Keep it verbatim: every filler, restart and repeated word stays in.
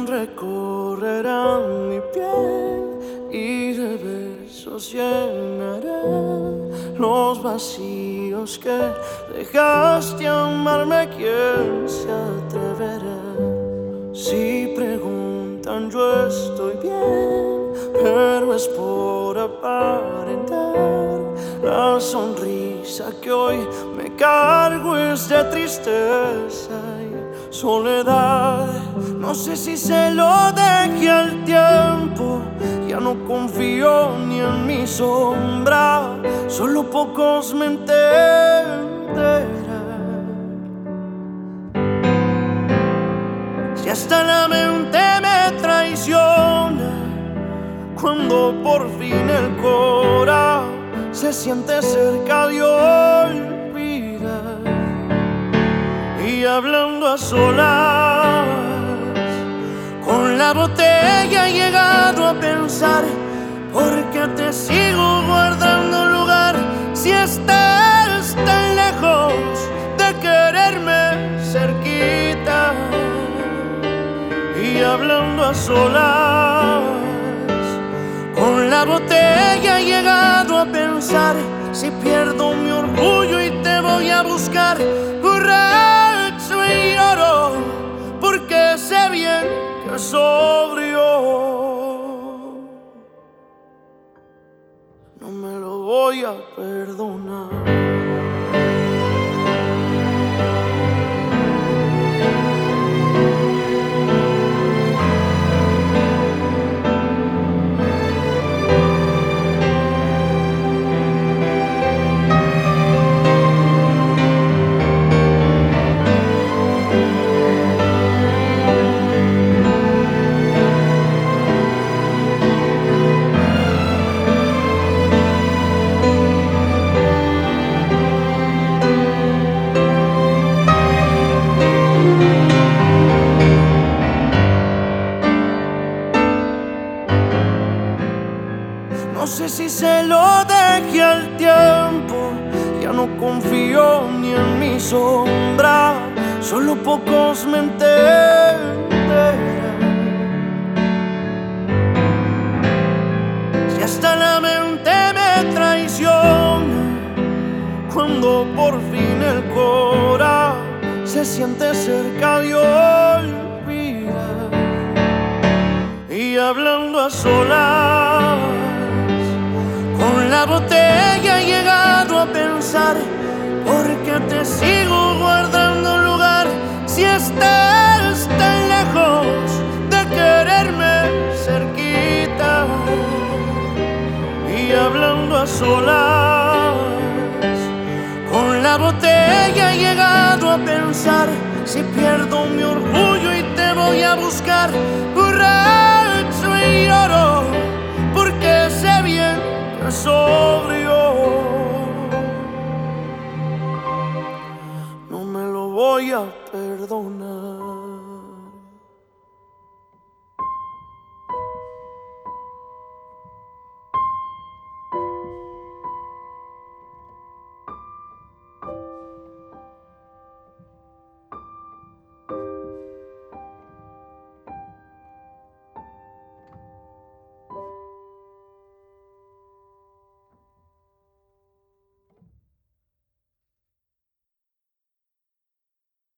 recorrerán mi piel y de besos llenaré los vacíos que dejaste. Amarme, ¿quién se atreverá? Si preguntan, yo estoy bien, pero es por aparentar. La sonrisa que hoy me cargo es de tristeza y soledad. No sé si se lo dejé al tiempo, ya no confío ni en mi sombra. Solo pocos me entenderán. Si hasta la mente me traiciona, cuando por fin el cora se siente cerca de olvidar. Y hablando a solas con la botella he llegado a pensar: ¿por qué te sigo guardando lugar si estás tan lejos de quererme cerquita? Y hablando a solas con la botella he llegado a pensar: si pierdo mi orgullo y te voy a buscar, borracho y lloro, porque sé bien que sobrio no me lo voy a perdonar. No sé si se lo dejé al tiempo, ya no confío ni en mi sombra. Solo pocos me entenderán. Si hasta la mente me traiciona, cuando por fin el cora se siente cerca de olvidar. Y hablando a solas con la botella he llegado a pensar: ¿por qué te sigo guardando lugar si estás tan lejos de quererme cerquita? Y hablando a solas con la botella he llegado a pensar: si pierdo mi orgullo y te voy a buscar, borracho y lloro, porque sé bien que sobrio no me lo voy a perdonar.